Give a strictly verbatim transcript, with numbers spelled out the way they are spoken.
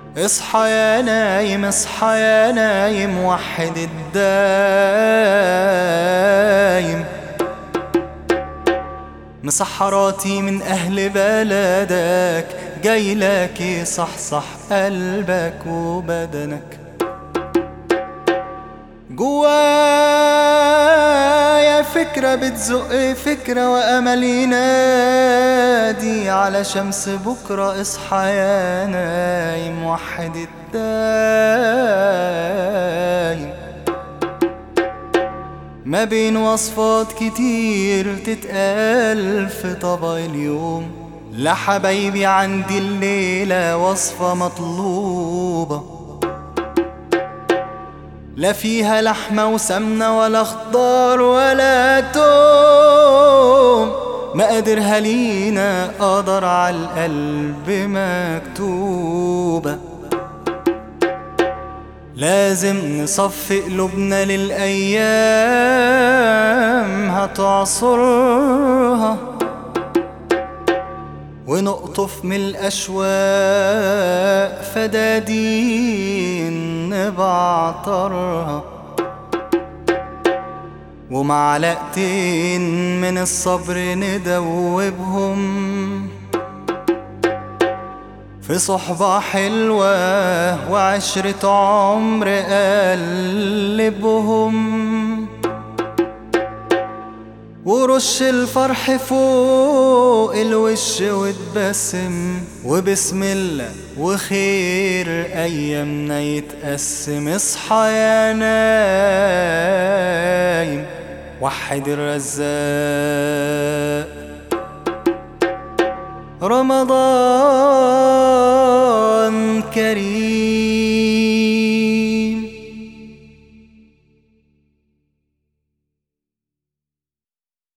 اصحى يا نايم اصحى يا نايم وحد الدايم. مسحراتي من أهل بلدك جايلك يصحصح قلبك وبدنك. جوايا فكرة بتزق فكرة وأمل ينادي على شمس بكرة. اصحى يا نايم وحد الدايم. ما بين وصفات كتير تتقال في طبق اليوم، لحبايبي عندي الليلة وصفة مطلوبة، لا فيها لحمة وسمنة ولا خضار ولا توم. مقاديرها لينا قدر على القلب مكتوبة. لازم نصفي قلوبنا للأيام هتعصرها، ونقطف من الأشواق فدادين نبعطرها، ومعلقتين من الصبر ندوبهم في صحبة حلوة وعشرة عمر قلبهم. ورش الفرح فوق الوش وتبسم، وبسم الله وخير أيامنا يتقسم. اصحى يا نايم وحد الرزاق. رمضان كريم.